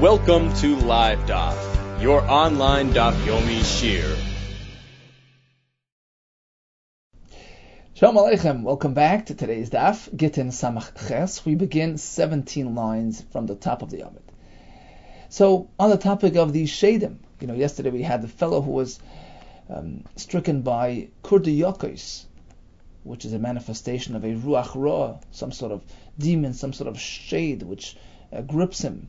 Welcome to Live Daf, your online Daf Yomi Shir. Shalom Aleichem, welcome back to today's Daf, Gittin Samach Ches. We begin 17 lines from the top of the Amid. So, on the topic of the Shedim, yesterday we had the fellow who was stricken by Kurdiyakos, which is a manifestation of a Ruach Ra, some sort of demon, some sort of shade which grips him.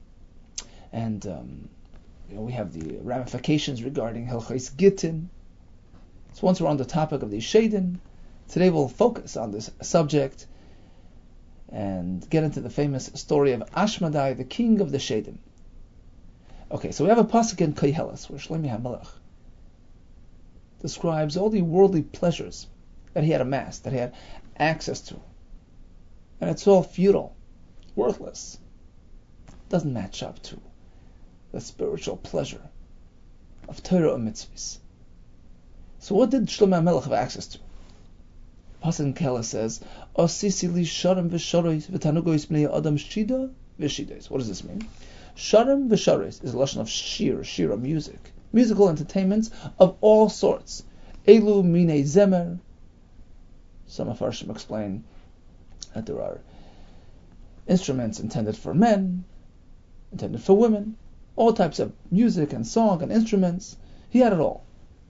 And we have the ramifications regarding Hilchos Gittin. So once we're on the topic of the Shedim, today we'll focus on this subject and get into the famous story of Ashmedai, the king of the Shedim. Okay, so we have a pasuk in Koheles where Shlomo HaMelech describes all the worldly pleasures that he had amassed, that he had access to. And it's all futile, worthless. Doesn't match up to the spiritual pleasure of Torah and mitzvahs. So what did Shlomo HaMelech have access to? Pasuk in Koheles says, "Osisi li sharim v'sharois v'tanugois bnei adam shida v'shidos." What does this mean? Sharim v'sharois is a lashon of shira, music, musical entertainments of all sorts. Elu minei zemer. Some of Farshim explain that there are instruments intended for men, intended for women, all types of music and song and instruments. He had it all.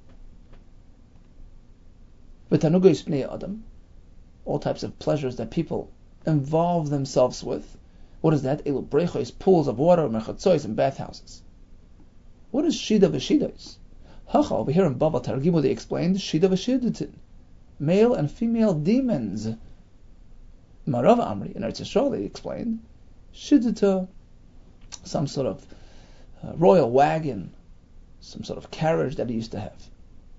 V'tanugois bnei adam, all types of pleasures that people involve themselves with. What is that? Elu brechos, pools of water, mechatzois, and bathhouses. What is shida v'shidos? Hacha, over here in Bava Targimu they explained shida v'shidutin, male and female demons. Marav Amri, in Eretz Yisrael they explained shidduta, some sort of royal wagon, some sort of carriage that he used to have.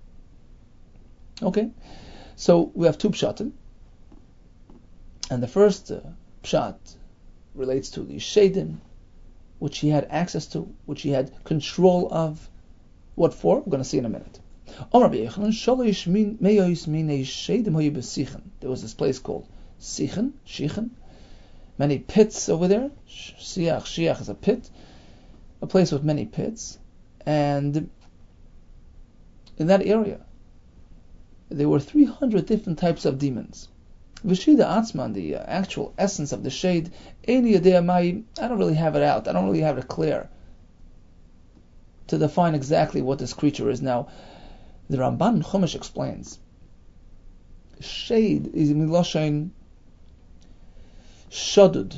Okay, so we have two pshatim, and the first pshat relates to the Shedim, which he had access to, which he had control of. What for? We're going to see in a minute. There was this place called Shichen, many pits over there. Shiach is a pit, a place with many pits, and in that area there were 300 different types of demons. V'shida Atzman, the actual essence of the shade, Eini Yodea Mai, I don't really have it out, I don't really have it clear to define exactly what this creature is. Now, the Ramban in Chumash explains, shade is miloshen shadud,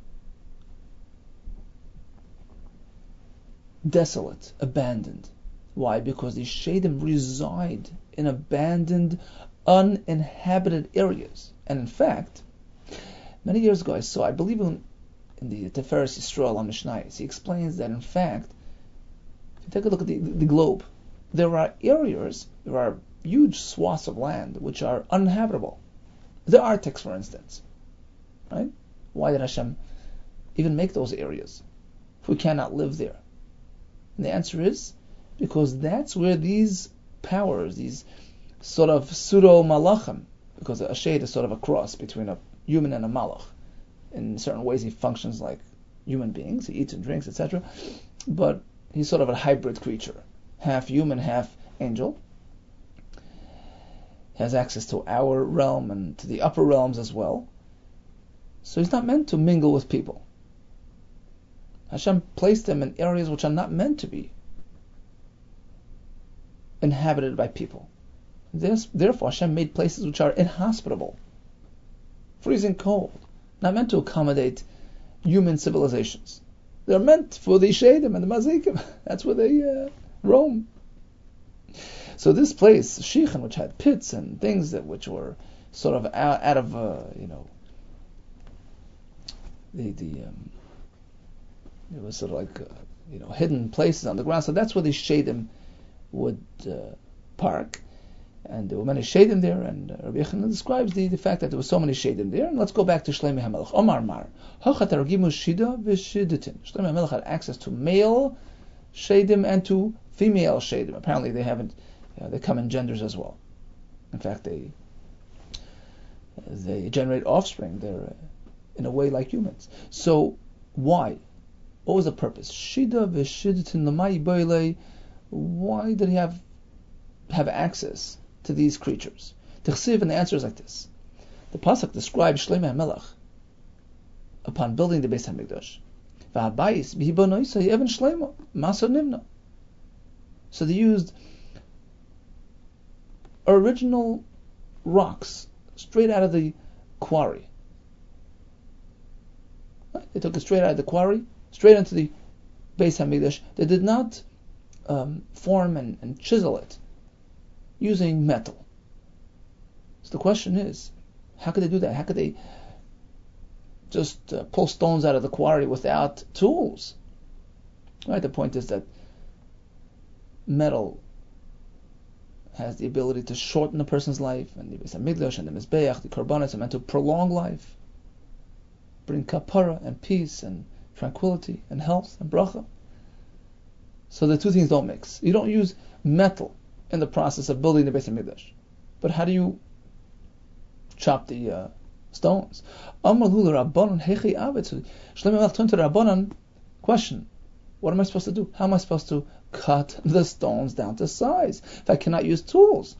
desolate, abandoned. Why? Because the Shedim reside in abandoned, uninhabited areas. And in fact, many years ago I believe in the Tiferes Yisrael on Mishnayos, he explains that in fact, if you take a look at the globe, there are areas, there are huge swaths of land which are uninhabitable. The Arctic, for instance. Right? Why did Hashem even make those areas if we cannot live there? And the answer is because that's where these powers, these sort of pseudo-malachim, because a shade is sort of a cross between a human and a malach. In certain ways he functions like human beings, he eats and drinks, etc. But he's sort of a hybrid creature, half human, half angel. He has access to our realm and to the upper realms as well. So he's not meant to mingle with people. Hashem placed him in areas which are not meant to be inhabited by people. Therefore, Hashem made places which are inhospitable, freezing cold, not meant to accommodate human civilizations. They're meant for the Shedim and the Mazikim. That's where they roam. So this place, Shichen, which had pits and things which were sort of out of it was sort of like hidden places on the ground. So that's where the Shedim would park. And there were many Shedim there, and Rabbi Yochanan describes the fact that there were so many Shedim there. And let's go back to Shlomo HaMelech. Omar Mar, Hachat Argimu Shida v'Shiditin. Shlomo HaMelech had access to male Shedim and to female Shedim. Apparently they come in genders as well. In fact, they generate offspring. They're in a way like humans. So why? What was the purpose? Shida v'shidatin l'mai boile. Why did he have access to these creatures? Tichsiv, and the answer is like this. The pasuk describes Shlomo HaMelech upon building the Beis Hamikdash. V'habayis b'hibonoisai even Shlomo masar nimna. So they used original rocks straight out of the quarry. They took it straight out of the quarry, straight into the Beis Hamikdash. They did not form and chisel it using metal. So the question is, how could they do that? How could they just pull stones out of the quarry without tools? Right. The point is that metal has the ability to shorten a person's life, and the Beis Hamikdash and the Mizbeach, the Korbanos, are meant to prolong life, bring kapara and peace and tranquility and health and bracha. So the two things don't mix. You don't use metal in the process of building the Beis Hamikdash. But how do you chop the stones? Shlomo Melech turned to the Rabbanan. Question: what am I supposed to do? How am I supposed to cut the stones down to size if I cannot use tools?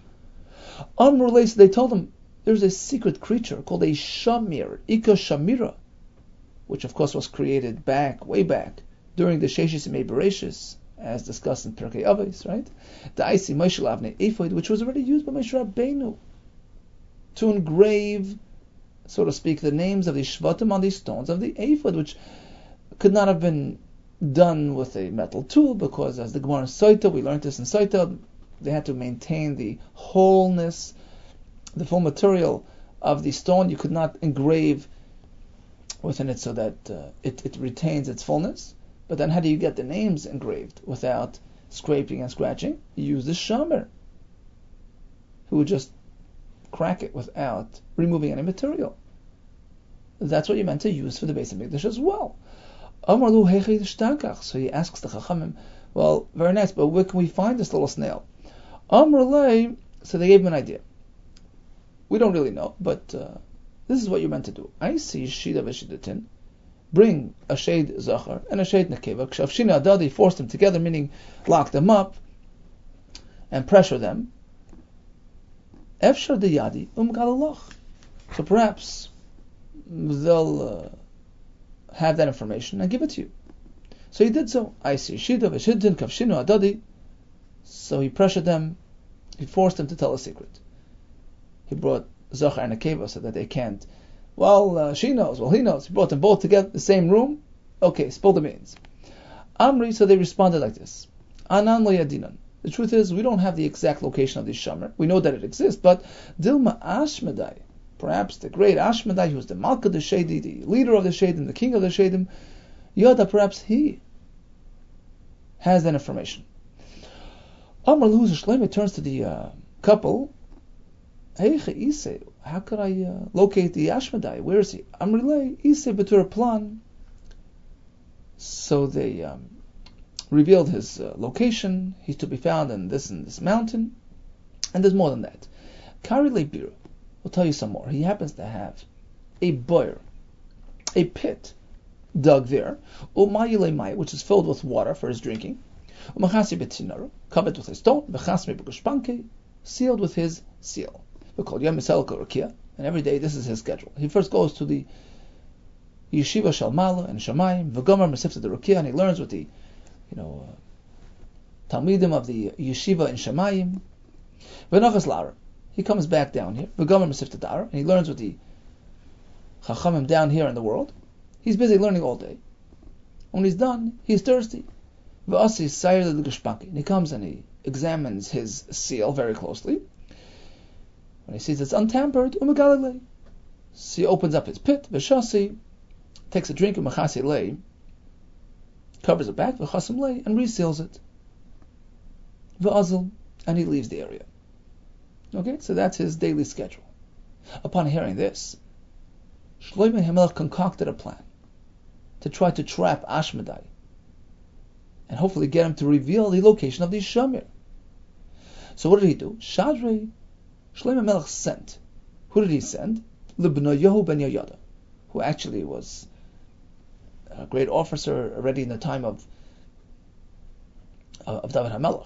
They told him there's a secret creature called a shamir, Ika Shamira, which of course was created way back during the Sheshis Yemei Bereshis, as discussed in Pirkei Avos, right? The Isi Moshe Lavnei Ephod, which was already used by Moshe Rabbeinu to engrave, so to speak, the names of the Shvatim on these stones of the Ephod, which could not have been done with a metal tool, because as the Gemara in Soita, we learned this in Soita, they had to maintain the wholeness, the full material of the stone. You could not engrave within it so that it retains its fullness. But then how do you get the names engraved without scraping and scratching? You use the shamer, who would just crack it without removing any material. That's what you meant to use for the Beis Hamikdash as well. So he asks the Chachamim, well, very nice, but where can we find this little snail? So they gave him an idea. We don't really know, but this is what you're meant to do. I see Shida v'Shidatin. Bring a shade Zachar and a shade Nekeva. Kshavshina Adadi, force them together, meaning lock them up and pressure them. Efshar de Yadi Galalach. So perhaps they'll have that information and give it to you. So he did so. I see Shida v'Shidatin Kavshinu Adadi. So he pressured them. He forced them to tell a secret. He brought Zachar and Nekeva so that they can't. Well, she knows. Well, he knows. He brought them both together, the same room. Okay, spill the beans. Amri, so they responded like this. Anan lo yadinan. The truth is, we don't have the exact location of this shamer. We know that it exists, but Dilma Ashmedai, perhaps the great Ashmedai, who was the Malka de Shedi, the leader of the Shedim, the king of the Shedim, Yoda, perhaps he has that information. Amr Lahu Shlomo turns to the couple. Hey, Ise, how could I locate the Ashmedai? Where is he? Amrilei Ise Betur Plan. So they revealed his location. He's to be found in this mountain. And there's more than that. Kari Leibir will tell you some more. He happens to have a boir, a pit dug there, Umayile Mai, which is filled with water for his drinking. Umachasi Betinaro, covered with a stone, Bechasme Begushpanke, sealed with his seal. And every day this is his schedule. He first goes to the Yeshiva Shalmala and Shamayim, V'gomer Mesifta the Rukia, and he learns with the Talmidim of the Yeshiva in Shamayim. V'nachas Lara, he comes back down here, V'gomer Mesifta Dara, and he learns with the Chachamim down here in the world. He's busy learning all day. When he's done, he's thirsty. V'asi Sayr the Gushpanki, and he comes and he examines his seal very closely. When he sees it's untampered, umagalile. So he opens up his pit, v'shasi, takes a drink of machasi lei, covers it back, v'chasim lei, and reseals it. V'azil, and he leaves the area. Okay, so that's his daily schedule. Upon hearing this, Shlomo HaMelech concocted a plan to try to trap Ashmedai and hopefully get him to reveal the location of the Shamir. So what did he do? Shadrei, Shlomo HaMelech sent. Who did he send? Libnoyahu ben Yoyada, who actually was a great officer already in the time of David HaMelech.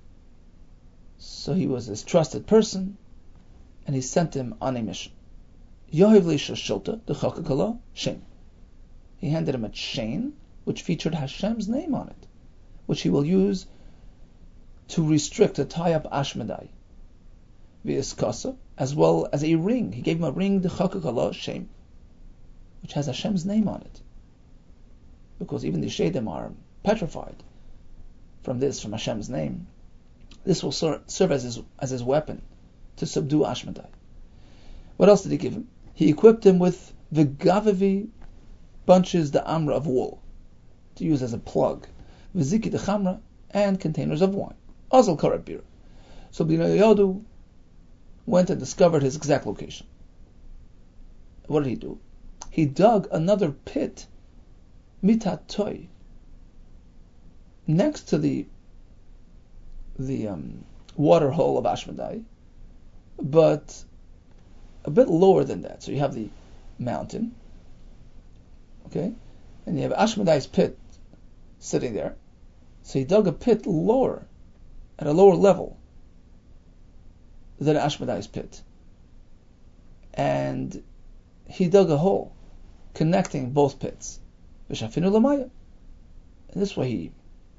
So he was his trusted person, and he sent him on a mission. Yohev Leisha Shilta, the Chakakala, Shem. He handed him a chain which featured Hashem's name on it, which he will use to restrict, to tie up Ashmedai. V'yiskasa, as well as a ring. He gave him a ring, the Chakakala, Shem, which has Hashem's name on it. Because even the Shadim are petrified from Hashem's name. This will serve as his weapon to subdue Ashmedai. What else did he give him? He equipped him with the Gavivi bunches, the Amra of wool, to use as a plug, Viziki the Chamra, and containers of wine. Azal Karabir. So Bnei Yehoyada went and discovered his exact location. What did he do? He dug another pit, Mitatoi, next to the water hole of Ashmedai, but a bit lower than that. So you have the mountain, okay, and you have Ashmedai's pit sitting there. So he dug a pit lower, at a lower level than Ashmedai's pit, and he dug a hole connecting both pits. V'shafinu l'maya. And this way he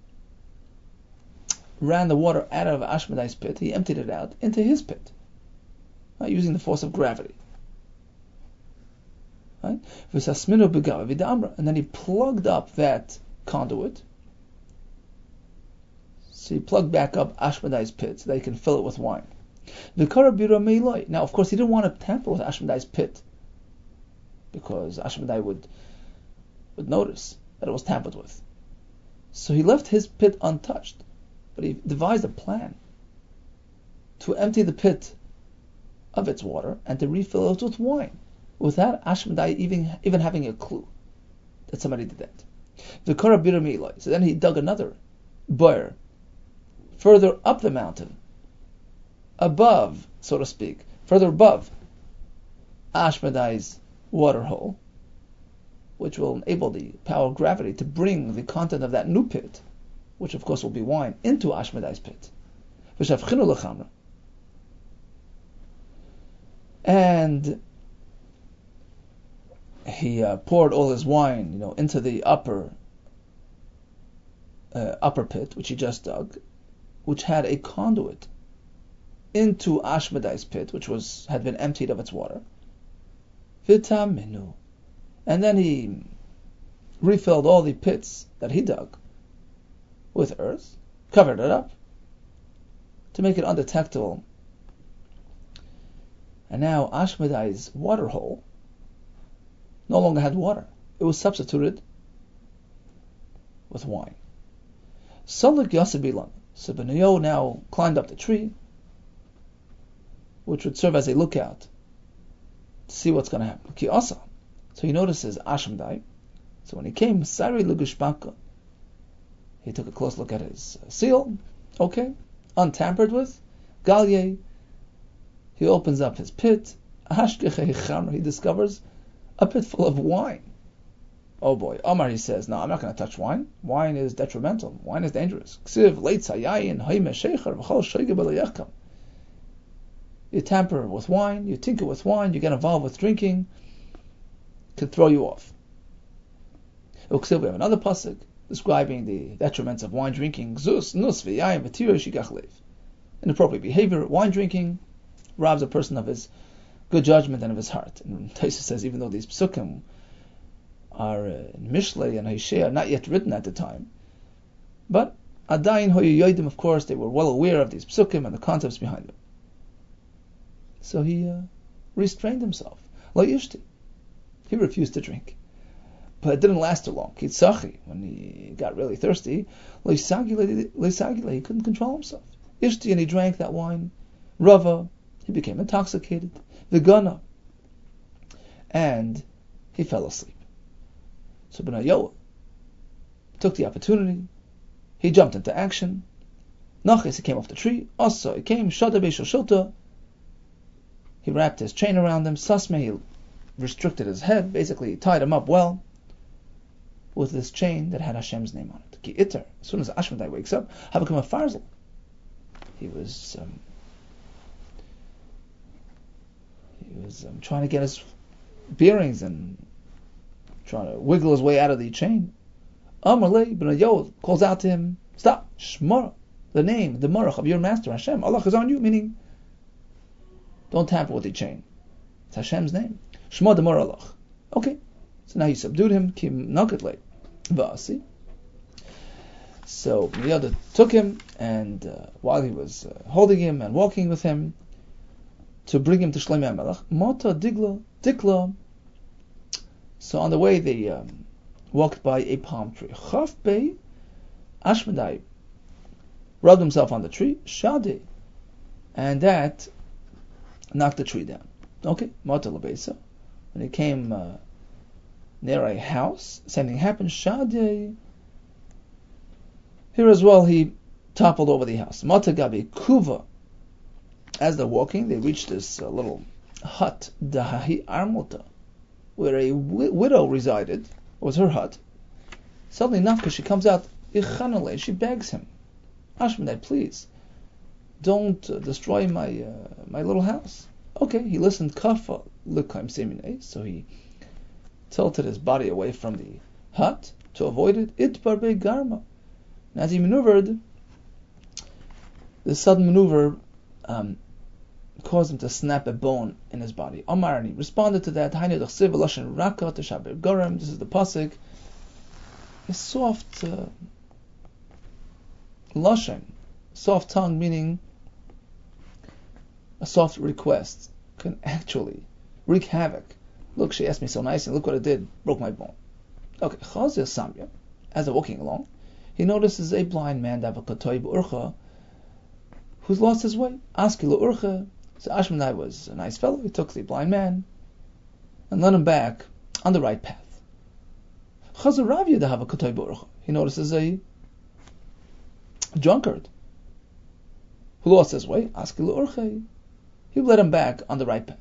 ran the water out of Ashmedai's pit. He emptied it out into his pit, using the force of gravity. Right? And then he plugged up that conduit. So he plugged back up Ashmedai's pit so they can fill it with wine. Now, of course, he didn't want to tamper with Ashmedai's pit, because Ashmedai would notice that it was tampered with. So he left his pit untouched, but he devised a plan to empty the pit of its water and to refill it with wine, without Ashmedai even having a clue that somebody did that. So then he dug another boyer further up the mountain, above, so to speak, further above Ashmedai's water hole, which will enable the power of gravity to bring the content of that new pit, which of course will be wine, into Ashmedai's pit. And he poured all his wine, into the upper pit, which he just dug, which had a conduit into Ashmedai's pit, which had been emptied of its water. Vitaminu. And then he refilled all the pits that he dug with earth, covered it up to make it undetectable. And now Ashmedai's water hole no longer had water. It was substituted with wine. Salik Yasabilan. So Bnei Yehoyada now climbed up the tree, which would serve as a lookout to see what's going to happen. Ki asa. So he notices Ashmedai. So when he came, Sari Lugushbaka, he took a close look at his seal. Okay, untampered with. Galye. He opens up his pit. He discovers a pit full of wine. Oh boy. Omar, he says, no, I'm not going to touch wine. Wine is detrimental. Wine is dangerous. You tamper with wine, you tinker with wine, you get involved with drinking, could throw you off. We have another pasuk describing the detriments of wine drinking. Inappropriate behavior. Wine drinking robs a person of his good judgment and of his heart. And Taisa says, even though these psukim are in Mishlei and Hosea not yet written at the time, but Adayin Hoyu Yoidim, of course, they were well aware of these psukim and the concepts behind them. So he restrained himself. Lo yishti. He refused to drink. But it didn't last too long. Kitzachi, when he got really thirsty, Lo yisagile, he couldn't control himself. Ishti, and he drank that wine. Rava, he became intoxicated. Vigana, and he fell asleep. So Bnei Yehoyada took the opportunity. He jumped into action. Nachis, he came off the tree. Asa, he came. Shada Beishal Shilta. He wrapped his chain around him. Sasme, he restricted his head. Basically, he tied him up well. with this chain that had Hashem's name on it. Ki iter. As soon as Ashmedai wakes up, Havakam a farzel. He was trying to get his bearings and trying to wiggle his way out of the chain. Amarle ben Yoel calls out to him, stop, Shmara, the name, the marach of your master, Hashem. Allah is on you, meaning don't tamper with the chain. It's Hashem's name. Shma demar Allah. Okay, so now he subdued him, kim nakatle. Vasi. So Yoel took him, and while he was holding him and walking with him to bring him to Shlomo HaMelech, Mata Dikla. So on the way they walked by a palm tree. Chaf Bey Ashmedai rubbed himself on the tree, Shadi, and that knocked the tree down. Okay, Mata Labesa. When he came near a house, same thing happened, Shadi. Here as well, he toppled over the house. Mata Gabi Kuva. As they're walking, they reached this little hut, Dahahi Armota, where a widow resided. It was her hut. Suddenly Nafka, she comes out, Ichanale, she begs him, Ashmedai, please, don't destroy my little house. Okay, he listened, Kafa Likaim Semine, so he tilted his body away from the hut to avoid it. Itbarbe Garma. And as he maneuvered, this sudden maneuver caused him to snap a bone in his body. Amarani responded to that. This is the pasuk. A soft lashon, soft tongue, meaning a soft request, can actually wreak havoc. Look, she asked me so nice, and look what it did, broke my bone. Okay, Chazir Samya, as they're walking along, he notices a blind man, who's lost his way. Askilu Urcha. So Ashmedai was a nice fellow. He took the blind man and led him back on the right path. He notices a drunkard who lost his way. Askilu Urcha. He led him back on the right path.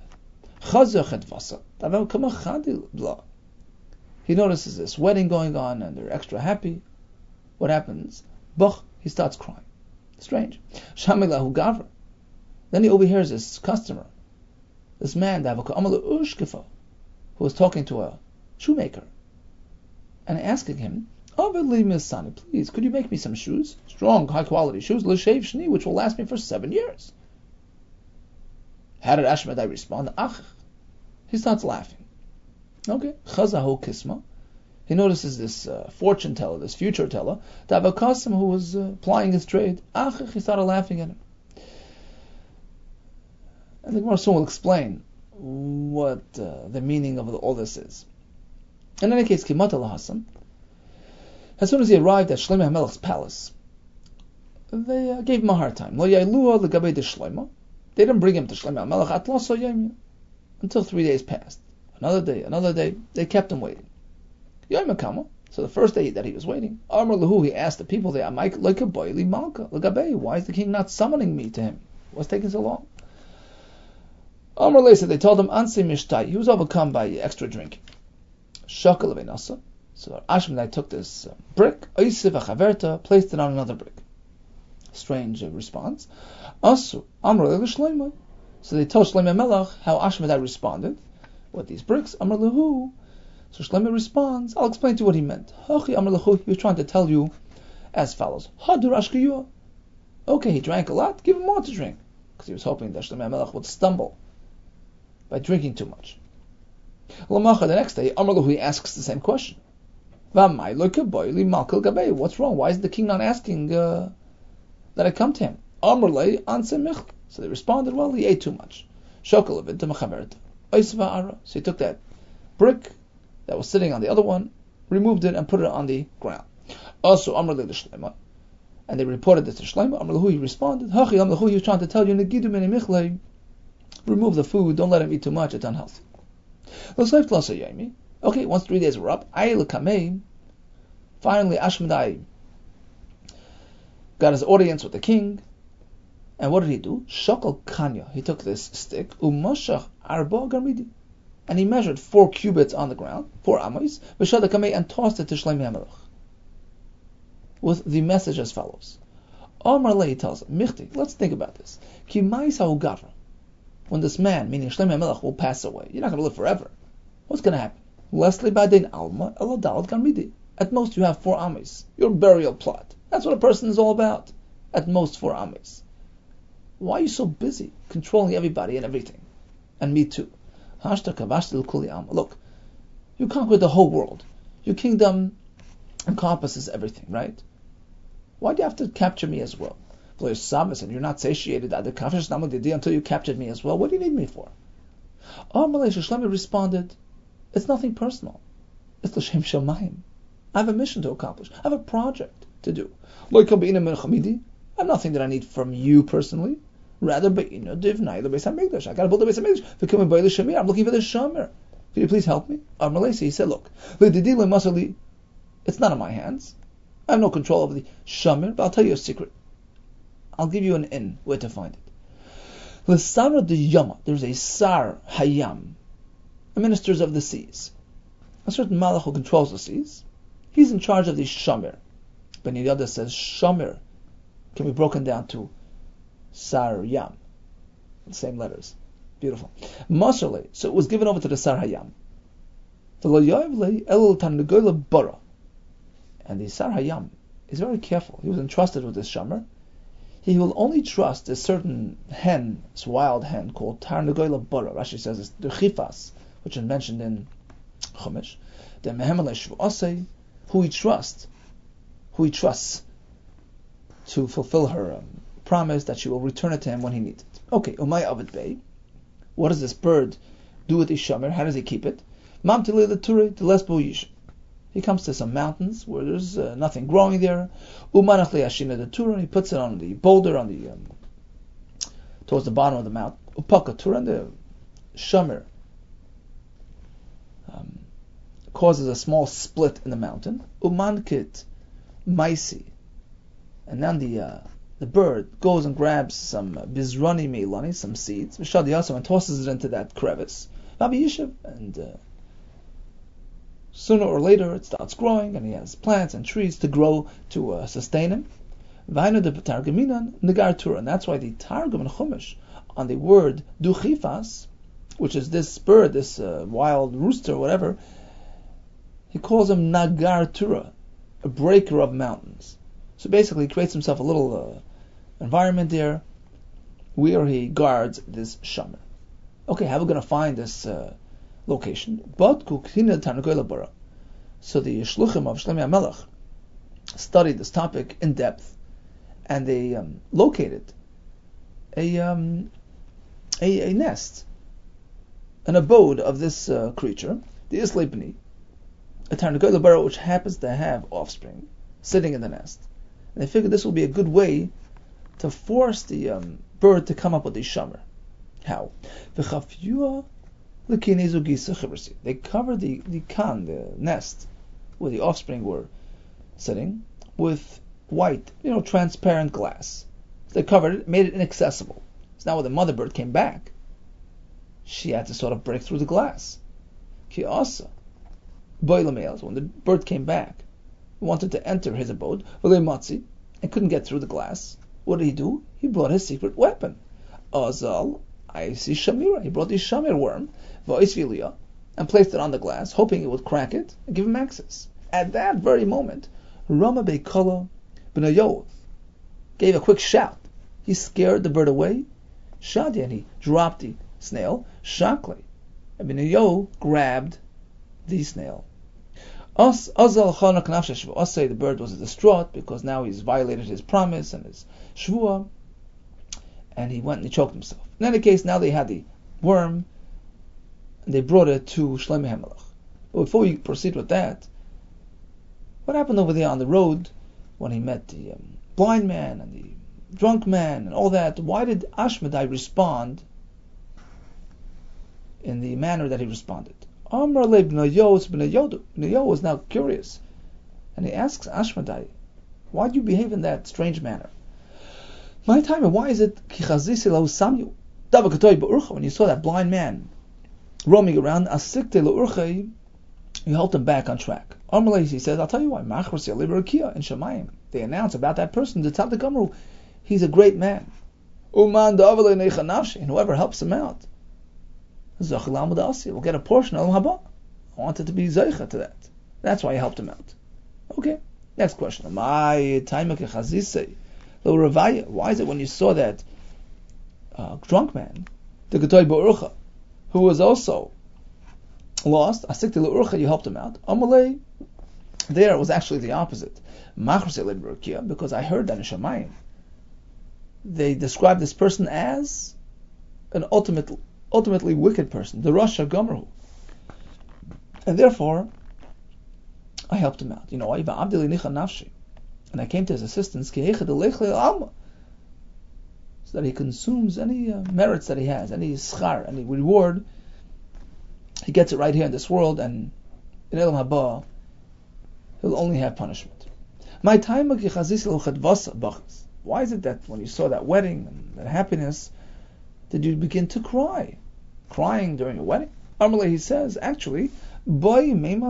He notices this wedding going on and they're extra happy. What happens? He starts crying. Strange. Shamilahu Gavra. Then he overhears this customer, this man, who was talking to a shoemaker and asking him, please, could you make me some shoes? Strong, high quality shoes, l'shev shni, which will last me for 7 years. How did Ashmedai respond? He starts laughing. Okay. Chazahu Kisma. He notices this fortune teller, this future teller, to have a customer who was plying his trade. He started laughing at him. And the Gemara soon will explain what the meaning of all this is. In any case, Kimat al-Hassam, as soon as he arrived at Shlomo HaMelech's palace, they gave him a hard time. They didn't bring him to Shlomo HaMelech until 3 days passed. Another day, they kept him waiting. So the first day that he was waiting, he asked the people there, why is the king not summoning me to him? What's taking so long? Said they told him, he was overcome by extra drinking. So Ashmedai took this brick, placed it on another brick. Strange response. So they told Shlomo HaMelech how Ashmedai responded with these bricks. So Shlomo responds, I'll explain to you what he meant. He was trying to tell you as follows. Okay, he drank a lot, give him more to drink. Because he was hoping that Shlomo HaMelech would stumble by drinking too much. The next day, he asks the same question. What's wrong? Why is the king not asking that I come to him? So they responded, well, he ate too much. So he took that brick that was sitting on the other one, removed it, and put it on the ground. Also, and they reported this to Shlomo. He responded, he was trying to tell you, remove the food, don't let him eat too much, it's unhealthy. Okay, once 3 days were up, finally Ashmedai got his audience with the king, and what did he do? Shakal Kanya. He took this stick, Umashach Arba Garmidi. and he measured 4 cubits on the ground, 4 amos, and tossed it to Shlomo HaMelech with the message as follows. Omar Lei tells him, Michti, let's think about this. Ki ma'isau gavra. When this man, meaning Shlomo HaMelech, will pass away, you're not going to live forever. What's going to happen? Leslie Badein Alma Eladal Gamidi. At most you have 4 amos. Your burial plot. That's what a person is all about. At most 4 amos. Why are you so busy controlling everybody and everything? And me too. Look, you conquered the whole world. Your kingdom encompasses everything, right? Why do you have to capture me as well? And you're not satiated until you captured me as well. What do you need me for? Shlomo responded, it's nothing personal. It's l'shem shamayim. I have a mission to accomplish. I have a project to do. I have nothing that I need from you personally. Rather, I got to build the Beis HaMikdash. I'm looking for the Shomer. Could you please help me? He said, look, it's not in my hands. I have no control over the Shomer, but I'll tell you a secret. I'll give you an in where to find it. There's a Sar Hayam, the ministers of the seas. A certain Malach who controls the seas. He's in charge of the Shomer. Ben Yehuda says Shomer can be broken down to Sar Yam. The same letters. Beautiful. Masrle, so it was given over to the Sar Hayam. And the Sar Hayam is very careful. He was entrusted with this Shomer. He will only trust a certain hen, this wild hen called Tarnagoyla Bara. Rashi says it's the Chifas, which is mentioned in Chumash. The Mehemele Shvu'asei, who he trusts to fulfill her promise that she will return it to him when he needs it. Okay, Umay Avid Bey. What does this bird do with his Shomer? How does he keep it? Mam Tile the Ture to Lesbo Yish. He comes to some mountains where there's nothing growing there. Umanach le'ashina the Tura, and he puts it on the boulder on the towards the bottom of the mountain. Upaka Tura, and the Shomer causes a small split in the mountain. Umankit Maisi, and then the bird goes and grabs some bizrani meilani, some seeds, and tosses it into that crevice. And sooner or later it starts growing, and he has plants and trees to grow to sustain him. And that's why the Targum and Chumash on the word duchifas, which is this bird, this wild rooster, whatever, he calls him Nagar Tura, a breaker of mountains. So basically, he creates himself a little environment there where he guards this Shomer. Okay, how are we going to find this location? So the Shluchim of Shlomo HaMelech studied this topic in depth, and they located a nest, an abode of this creature, the Isleipni, a Tarnagoyla Bara, which happens to have offspring sitting in the nest. And they figured this will be a good way to force the bird to come up with the Shomer. How? They covered the nest where the offspring were sitting with white, transparent glass. So they covered it, made it inaccessible. So now when the mother bird came back, she had to sort of break through the glass. Kiasa, boiler when the bird came back, wanted to enter his abode, and couldn't get through the glass. What did he do? He brought his secret weapon. Azal, I see Shamira. He brought the Shamir worm, and placed it on the glass, hoping it would crack it and give him access. At that very moment, Rama Beikala B'nayoth gave a quick shout. He scared the bird away. Shadi, and he dropped the snail. Shakli, and B'nayoth grabbed the snail. The bird was distraught because now he's violated his promise and his shvua, and he went and he choked himself. In any case, now they had the worm, and they brought it to Shlomo HaMelech. But before we proceed with that, what happened over there on the road when he met the blind man and the drunk man and all that? Why did Ashmedai respond in the manner that he responded? Amar le B'nayo was now curious, and he asks Ashmedai, why do you behave in that strange manner? My time, why is it when you saw that blind man roaming around. Asikte le'urchei, you helped him back on track. Amalei, he says, I'll tell you why. Machros yalibarakia in Shemayim. They announce about that person, the Tzaddik Amru, he's a great man. Uman da'avalei neicha nafshi, and whoever helps him out, Zachil Amud Asi, will get a portion of Haba. I wanted to be Zeicha to that. That's why I helped him out. Okay, next question. Why is it when you saw that drunk man, the Getoy Ba'urcha, who was also lost, Asikti L'urcha, you helped him out. Amalei, there was actually the opposite. Because I heard that in Shemayim, they described this person as an ultimately wicked person, the Rasha Gomerhu. And therefore, I helped him out. You know why? And I came to his assistance, so that he consumes any merits that he has, any schar, any reward. He gets it right here in this world, and in Elam Haba, he'll only have punishment. Why is it that when you saw that wedding and that happiness, did you begin to cry? Crying during a wedding? Amalei, he says, actually, I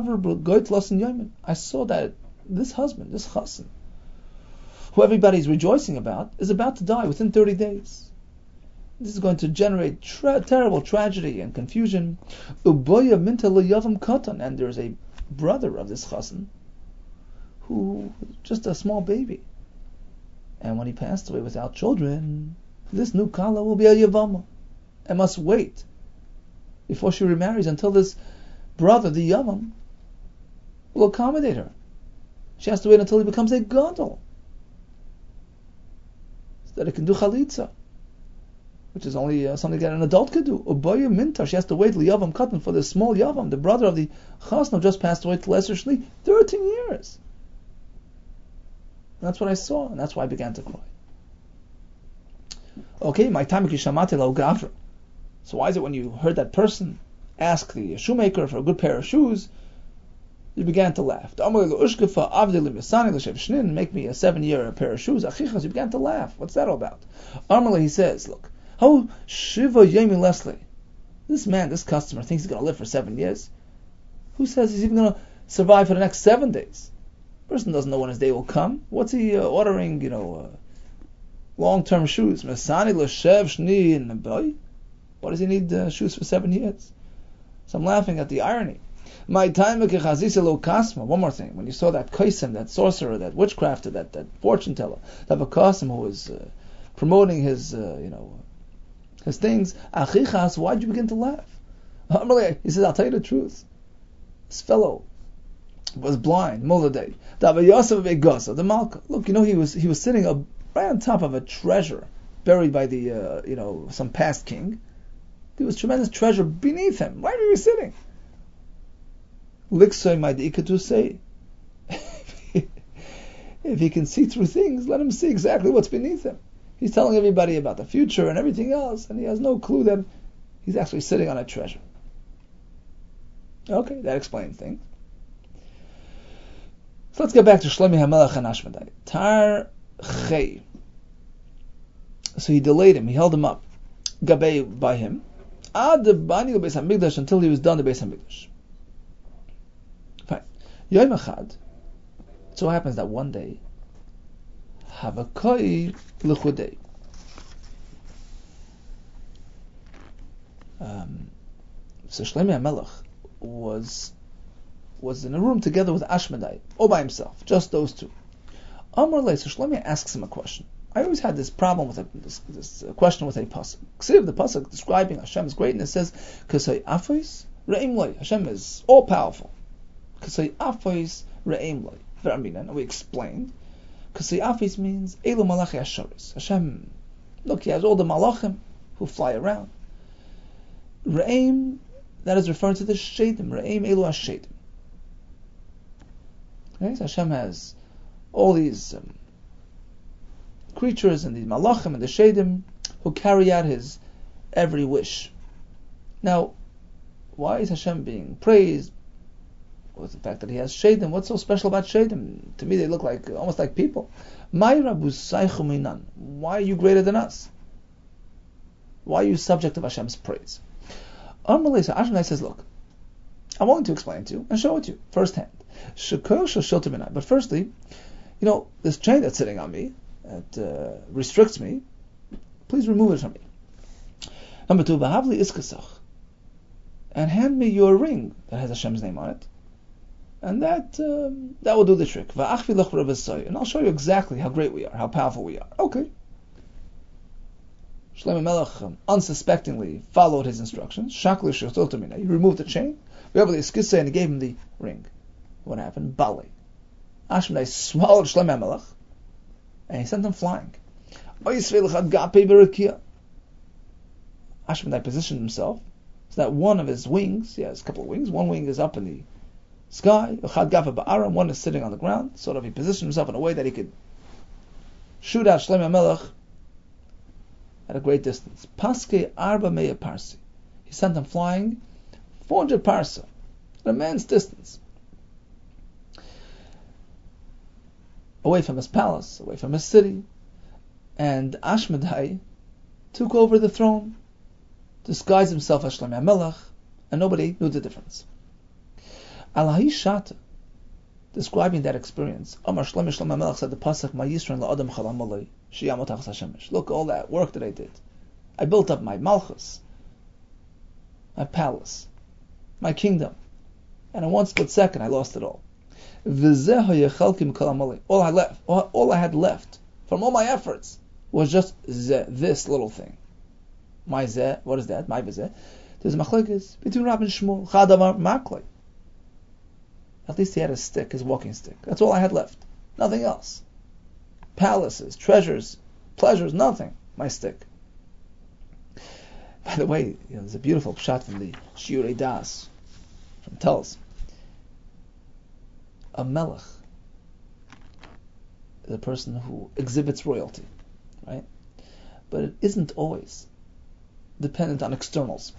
saw that this husband, this chassan, who everybody's rejoicing about, is about to die within 30 days. This is going to generate terrible tragedy and confusion. And there's a brother of this chassan who just a small baby. And when he passed away without children, this new kala will be a yavama and must wait before she remarries until this brother, the yavam, will accommodate her. She has to wait until he becomes a gadol, so that it can do chalitza, which is only something that an adult could do. Ubaya mintar, she has to wait till yavam katan for the small yavam, the brother of the chasna who just passed away, till Lesser Shli, 13 years. That's what I saw, and that's why I began to cry. Okay, my time kishamate lo gavra. So why is it when you heard that person ask the shoemaker for a good pair of shoes, you began to laugh? Make me a 7-year pair of shoes. You began to laugh. What's that all about? Amalei, he says, look, how Shiva Yemi Leslie, this man, this customer, thinks he's going to live for 7 years. Who says he's even going to survive for the next 7 days? Person doesn't know when his day will come. What's he ordering, long-term shoes? Why does he need shoes for 7 years? So I'm laughing at the irony. One more thing. When you saw that kaisim, that sorcerer, that witchcrafter, that fortune teller, that Bakasim who was promoting his things, why'd you begin to laugh? He says, I'll tell you the truth. This fellow was blind, Moladay. The Malka. Look, he was sitting right on top of a treasure buried by the some past king. There was tremendous treasure beneath him. Why were you sitting? Liksoi Maidikatu say, if he can see through things, let him see exactly what's beneath him. He's telling everybody about the future and everything else, and he has no clue that he's actually sitting on a treasure. Okay, that explains things. So let's get back to Shlomi HaMelech and Ashmedai. Tar Chei. So he delayed him, he held him up, Gabei by him, Ad Bani Beis HaMikdash, until he was done the Beis HaMikdash. Fine. Yom Echad. It so happens that one day, Havakoi L'chudei. So Shlomi HaMelech was in a room together with Ashmedai, all by himself, just those two. Amar Lei, so Shlomi asks him a question. I always had this problem with this question with a pasuk. See, the pasuk describing Hashem's greatness says, "Kasei afos re'im loi." Hashem is all powerful. Kasei afos re'im loi. And we explained, Kasei afos means Elu Malachi Hasharis. Hashem, look, he has all the malachim who fly around. Re'im, that is referring to the Shadim. Re'im Elu Hashadim. Okay, so Hashem has all these creatures and these malachim and the shadim who carry out his every wish. Now, why is Hashem being praised? With the fact that he has shadim. What's so special about shadim? To me, they look like almost like people. Why are you greater than us? Why are you subject of Hashem's praise? Ashkenaz says, look, I'm willing to explain it to you and show it to you firsthand. But firstly, this chain that's sitting on me, that restricts me, please remove it from me. Number two, v'havli iskasach, and hand me your ring that has Hashem's name on it, and that will do the trick. V'achvi lach v'ravasai, and I'll show you exactly how great we are, how powerful we are. Okay. Shlomo Melech unsuspectingly followed his instructions. Shakli shechtot mina. He removed the chain. V'havli iskasach, and he gave him the ring. What happened? Bali. Ashkenaz swallowed Shlomo Melech, and he sent him flying. Ashkenaz positioned himself so that one of his wings, he has a couple of wings, one wing is up in the sky, one is sitting on the ground, sort of he positioned himself in a way that he could shoot out Shlomo Melech at a great distance. Paske arba meya parsi. He sent him flying 400 parsa, an immense distance, away from his palace, away from his city, and Ashmedai took over the throne, disguised himself as Shlomo Melech, and nobody knew the difference. Alahi Shata, describing that experience, Amar Shlomo Melech said the pasuk, Ma Yisran la'adam chalam alei, sheyamot achas Hashemesh. Look, all that work that I did. I built up my malchus, my palace, my kingdom, and in one split second I lost it all. All I had left from all my efforts was just this little thing. My zeh, what is that? My zeh. There's a machlekes between Rab and Shmuel. Chadamar maklei. At least he had a stick, his walking stick. That's all I had left. Nothing else. Palaces, treasures, pleasures, nothing. My stick. By the way, there's a beautiful pshat from the Shiurei Das, from Telz. A melech is a person who exhibits royalty, right? But it isn't always dependent on externals.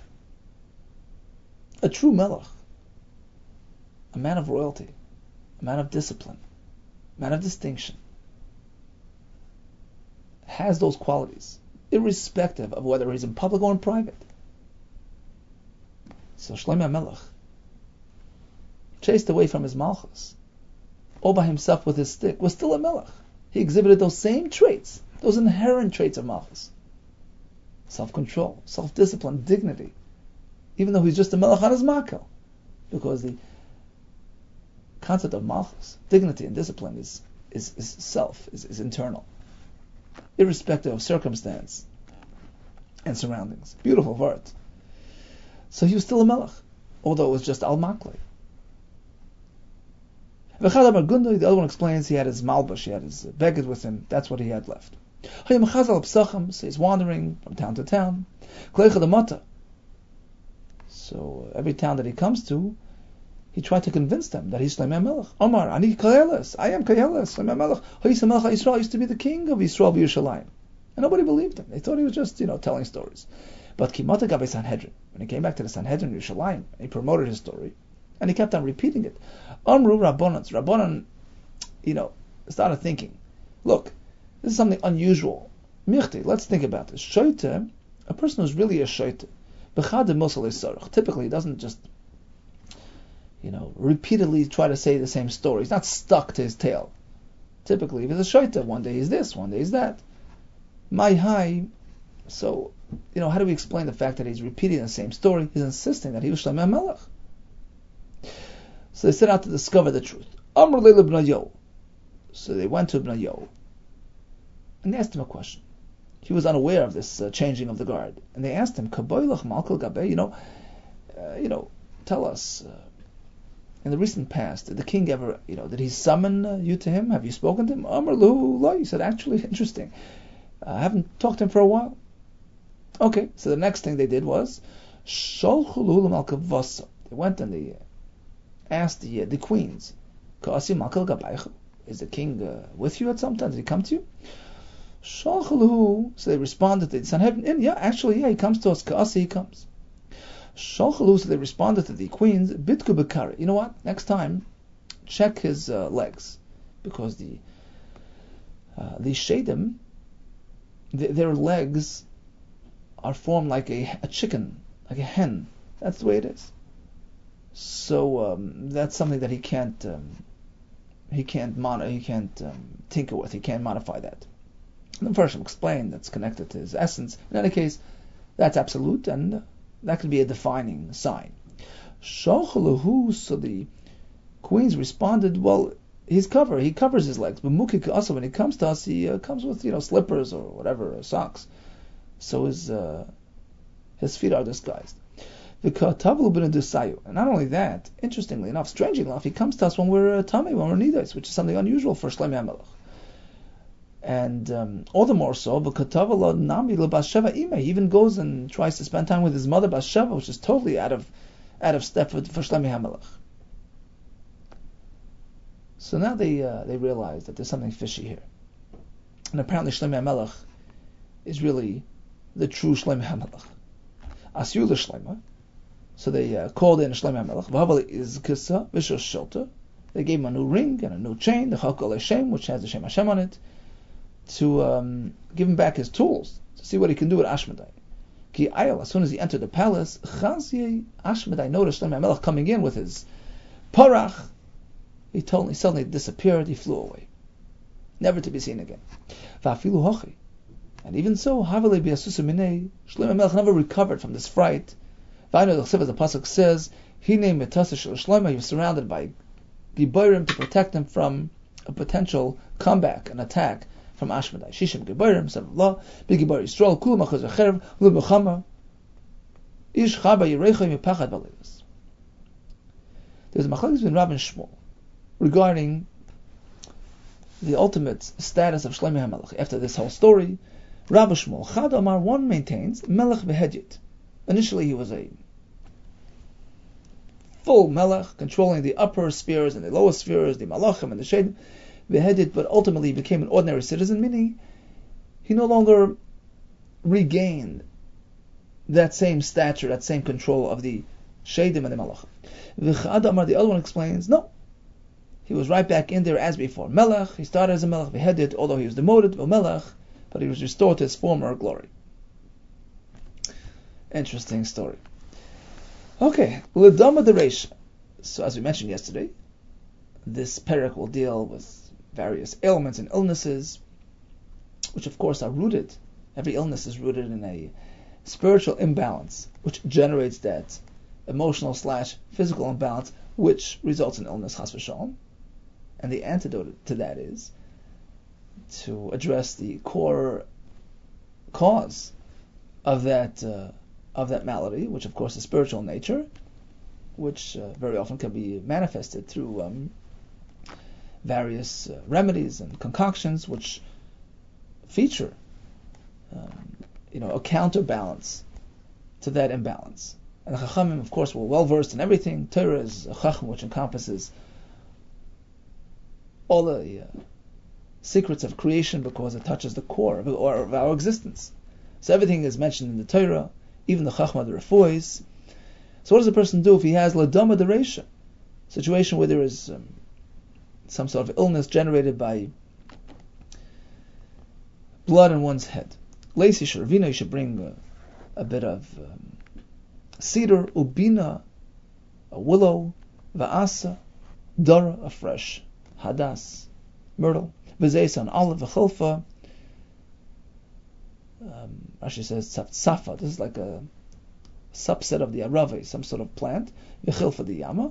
A true melech, a man of royalty, a man of discipline, a man of distinction, has those qualities, irrespective of whether he's in public or in private. So Shlomo Melech, chased away from his malchus, all by himself with his stick, was still a melech. He exhibited those same traits, those inherent traits of malchus. Self-control, self-discipline, dignity. Even though he's just a melech on his makel. Because the concept of malchus, dignity and discipline is self, is internal. Irrespective of circumstance and surroundings. Beautiful word. So he was still a melech, although it was just al-maklei. The other one explains he had his malbush, he had his beged with him, that's what he had left. So he's wandering from town to town. So every town that he comes to, he tried to convince them that he's Shlomo Melech. Omar, Ani Kayeles, I am Kayeles, Shlomo Melech. Yisrael used to be the king of Yisrael Yerushalayim. And nobody believed him. They thought he was just, telling stories. But Kimata Gabe Sanhedrin, when he came back to the Sanhedrin Yerushalayim, he promoted his story, and he kept on repeating it. Amru Rabbanan, started thinking, look, this is something unusual. Michti, let's think about this. Shoite, a person who's really a shoite, typically he doesn't just, repeatedly try to say the same story. He's not stuck to his tail. Typically, if he's a shoite, one day he's this, one day he's that. My high, so, how do we explain the fact that he's repeating the same story? He's insisting that he was Shlomo Melech. So they set out to discover the truth. Amr Leil Bnei Yo. So they went to Bnei Yo, and they asked him a question. He was unaware of this changing of the guard, and they asked him, "Kaboilach Malkal Gabe, tell us. In the recent past, did the king ever, did he summon you to him? Have you spoken to him?" Amr Lu Lo. He said, "Actually, interesting. I haven't talked to him for a while." Okay, so the next thing they did was Sholchulu Malkal Vasa. They went and they asked the queens, is the king with you at some time? Did he come to you? So they responded to the Sanhedrin, he comes to us. He comes. So they responded to the queens, Bitku Bekari. You know what? Next time, check his legs, because the Shadim, their legs are formed like a chicken, like a hen. That's the way it is. So that's something that he can't tinker with. He can't modify that. And the Farshim explain that's connected to his essence. In any case, that's absolute, and that could be a defining sign. So the queens responded, well, he covers his legs, but Mukik also, when he comes to us, he comes with slippers or whatever, or socks, so his feet are disguised. And not only that, interestingly enough, strangely enough, he comes to us when we're tummy, when we're nidas, which is something unusual for Shlomo HaMelech. And all the more so, he even goes and tries to spend time with his mother Bathsheba, which is totally out of step for Shlomo HaMelech. So now they realize that there's something fishy here, and apparently Shlomo HaMelech is really the true Shlomo HaMelech. Asyu l'Shlomo. So they called in Shlomo HaMelech. They gave him a new ring and a new chain, the Chakol Hashem, which has the Shem Hashem on it, to give him back his tools, to see what he can do with Ashmedai. Ki Ayel, as soon as he entered the palace, Ashmedai noticed Shlomo HaMelech coming in with his parach. He suddenly disappeared, he flew away, never to be seen again. And even so, Shlomo HaMelech never recovered from this fright. As the pasuk says, he was surrounded by Giborim to protect him from a potential comeback, an attack from Ashmedai. Shishim Giborim, son of Allah, Big Gibor Yisrael, Kul Machaz V'cherev, Lu B'chama, Ish Chaba Yerechim Yipachad Balivus. There's a machlokes between Rav and Shmuel regarding the ultimate status of Shlomo HaMelech. After this whole story, Rav Shmuel, Chad Omar, one maintains, Melech V'Hedjit. Initially he was a full Melech, controlling the upper spheres and the lower spheres, the Malachim and the Shedim, V'Hedjit, but ultimately he became an ordinary citizen, meaning he no longer regained that same stature, that same control of the Shedim and the Malachim. V'Chad Omar, the other one explains, no, he was right back in there as before. Melech, he started as a Melech, V'Hedjit, although he was demoted, Melech, but he was restored to his former glory. Interesting story. Okay, L'dama Dereisha. So as we mentioned yesterday, this parak will deal with various ailments and illnesses, which of course are rooted. Every illness is rooted in a spiritual imbalance, which generates that emotional/physical imbalance, which results in illness, chas v'shalom. And the antidote to that is to address the core cause of that malady, which of course is spiritual in nature, which very often can be manifested through various remedies and concoctions, which feature a counterbalance to that imbalance. And the Chachamim, of course, were well versed in everything. Torah is a Chacham which encompasses all the secrets of creation, because it touches the core of our existence. So everything is mentioned in the Torah, even the Chachma, the Refuos. So what does a person do if he has L'dama Dereisha, situation where there is some sort of illness generated by blood in one's head? Leisi Sharvina, you should bring a bit of cedar, ubina, a willow, va'asa, dara, a fresh hadas, myrtle, v'zeisa, an olive, v'chilfa. Rashi says safa. This is like a subset of the arave, some sort of plant. V'chilfa the yama.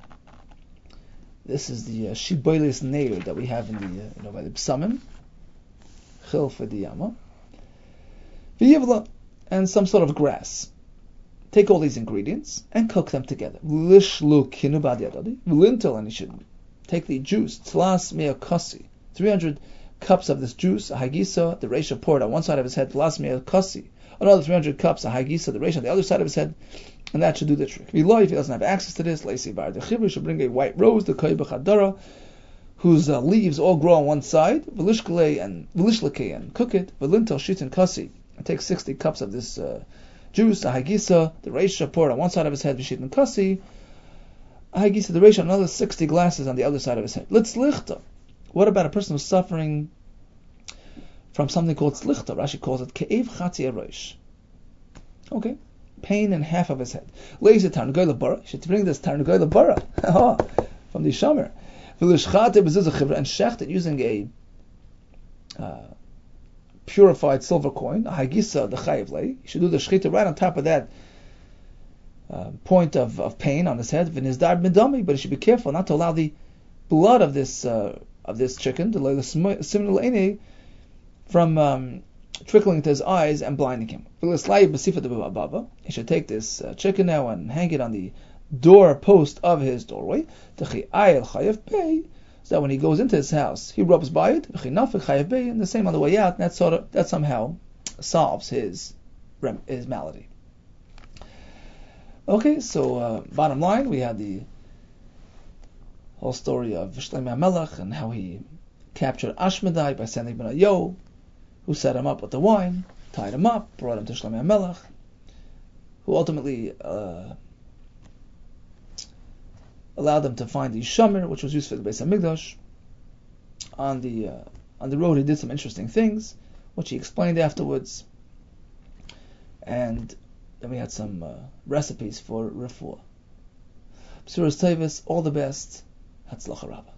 This is the shiboilis neir that we have in the by the psamim. Chilfa the yama. V'yivla, and some sort of grass. Take all these ingredients and cook them together. V'lishlu kinu b'ad yadadi. V'lintel, and you should take the juice. Tlas mea kasi. 300 cups of this juice, a hagisa, the Reisha poured on one side of his head, tlas mea kasi. Another 300 cups, a hagisa, the Reisha on the other side of his head, and that should do the trick. If he doesn't have access to this, leisi bar the chivri, should bring a white rose, the koi b'chadara, whose leaves all grow on one side, v'lishkele and cook it, v'lintel shitin kasi, and take 60 cups of this juice, a hagisa, the Reisha poured on one side of his head, v'shitin kasi, a hagisa, the Reisha, another 60 glasses on the other side of his head. Litzlichta. What about a person who's suffering from something called tzlichta? Rashi calls it ke'ev chatzi arosh. Okay, pain in half of his head. Lazy Tarnagoy Labara, you should bring this Tarnagoy Labara from the Shomer. And shecht it using a purified silver coin, a hagisa, the chayiv lei. You should do the shechita right on top of that point of pain on his head, v'nizdar midami, but you should be careful not to allow the blood of this chicken, from trickling into his eyes and blinding him. He should take this chicken now and hang it on the door post of his doorway, so that when he goes into his house, he rubs by it, and the same on the way out, and that somehow solves his malady. Okay, so bottom line, we had the whole story of Shlomo HaMelech and how he captured Ashmedai by sending Benayo, who set him up with the wine, tied him up, brought him to Shlomo HaMelech, who ultimately allowed them to find the Shomer, which was used for the Beis HaMikdash. On the road, he did some interesting things, which he explained afterwards. And then we had some recipes for refuah. B'suras Tevis, all the best. Hatzlacha Rabbah.